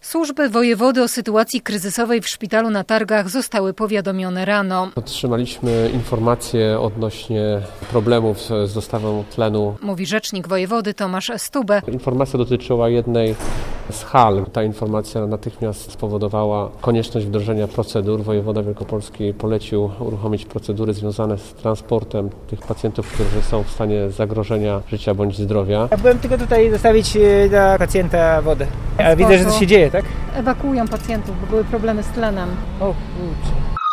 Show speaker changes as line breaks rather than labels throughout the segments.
Służby wojewody o sytuacji kryzysowej w szpitalu na Targach zostały powiadomione rano.
Otrzymaliśmy informacje odnośnie problemów z dostawą tlenu.
Mówi rzecznik wojewody Tomasz Stube.
Informacja dotyczyła jednej z hal. Ta informacja natychmiast spowodowała konieczność wdrożenia procedur. Wojewoda wielkopolski polecił uruchomić procedury związane z transportem tych pacjentów, którzy są w stanie zagrożenia życia bądź zdrowia.
Ja byłem tylko tutaj zostawić dla pacjenta wodę. Ale widzę, że to się dzieje, tak?
Ewakuują pacjentów, bo były problemy z tlenem.
O kurczę.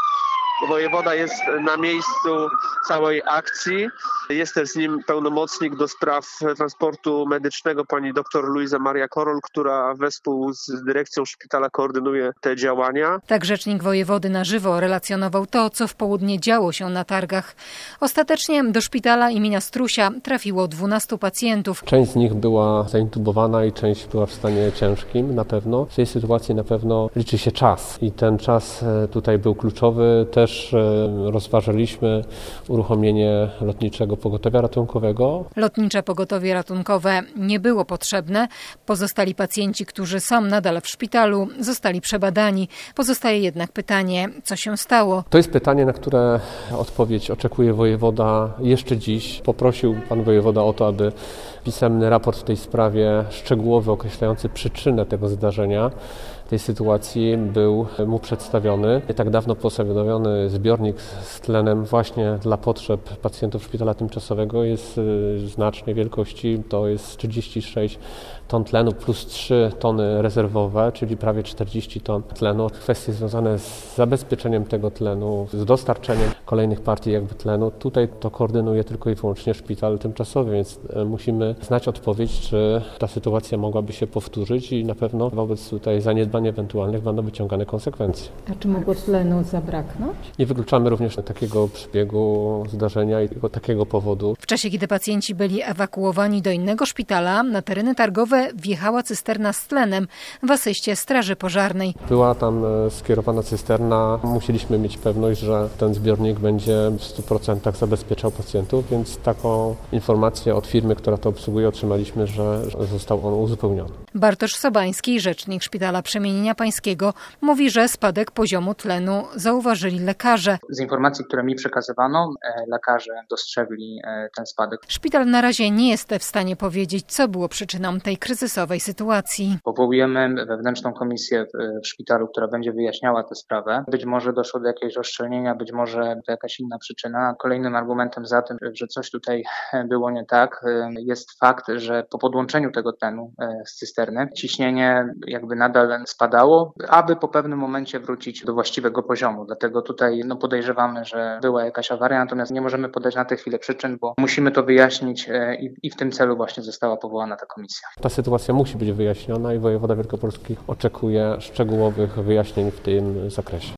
Wojewoda jest na miejscu całej akcji. Jest też z nim pełnomocnik do spraw transportu medycznego, pani dr Luiza Maria Korol, która wespół z dyrekcją szpitala koordynuje te działania.
Tak rzecznik wojewody na żywo relacjonował to, co w południe działo się na Targach. Ostatecznie do szpitala imienia Strusia trafiło 12 pacjentów.
Część z nich była zaintubowana i część była w stanie ciężkim na pewno. W tej sytuacji na pewno liczy się czas i ten czas tutaj był kluczowy. Też rozważaliśmy uruchomienie lotniczego pogotowia ratunkowego.
Lotnicze pogotowie ratunkowe nie było potrzebne. Pozostali pacjenci, którzy są nadal w szpitalu, zostali przebadani. Pozostaje jednak pytanie, co się stało.
To jest pytanie, na które odpowiedź oczekuje wojewoda jeszcze dziś. Poprosił pan wojewoda o to, aby pisemny raport w tej sprawie szczegółowy określający przyczynę tego zdarzenia, tej sytuacji był mu przedstawiony. Nie tak dawno postawiony zbiornik z tlenem właśnie dla potrzeb pacjentów szpitala tymczasowego jest znacznej wielkości. To jest 36 ton tlenu plus 3 tony rezerwowe, czyli prawie 40 ton tlenu. Kwestie związane z zabezpieczeniem tego tlenu, z dostarczeniem kolejnych partii tlenu. Tutaj to koordynuje tylko i wyłącznie szpital tymczasowy, więc musimy znać odpowiedź, czy ta sytuacja mogłaby się powtórzyć i na pewno wobec tutaj zaniedbań ewentualnych będą wyciągane konsekwencje.
A czy mogło tlenu zabraknąć?
Nie wykluczamy również takiego przebiegu zdarzenia i takiego powodu.
W czasie, kiedy pacjenci byli ewakuowani do innego szpitala, na tereny targowe wjechała cysterna z tlenem w asyście Straży Pożarnej.
Była tam skierowana cysterna. Musieliśmy mieć pewność, że ten zbiornik będzie w 100% zabezpieczał pacjentów, więc taką informację od firmy, która to obsługuje, otrzymaliśmy, że został on uzupełniony.
Bartosz Sobański, rzecznik Szpitala Przemienienia Pańskiego, mówi, że spadek poziomu tlenu zauważyli lekarze.
Z informacji, które mi przekazywano, lekarze dostrzegli ten spadek.
Szpital na razie nie jest w stanie powiedzieć, co było przyczyną tej kryzysowej sytuacji.
Powołujemy wewnętrzną komisję w szpitalu, która będzie wyjaśniała tę sprawę. Być może doszło do jakiegoś rozszczelnienia, być może to jakaś inna przyczyna. Kolejnym argumentem za tym, że coś tutaj było nie tak, jest fakt, że po podłączeniu tego tlenu z cysterny ciśnienie nadal spadało, aby po pewnym momencie wrócić do właściwego poziomu. Dlatego tutaj podejrzewamy, że była jakaś awaria, natomiast nie możemy podać na tę chwilę przyczyn, bo musimy to wyjaśnić i w tym celu właśnie została powołana ta komisja.
Ta sytuacja musi być wyjaśniona i wojewoda wielkopolski oczekuje szczegółowych wyjaśnień w tym zakresie.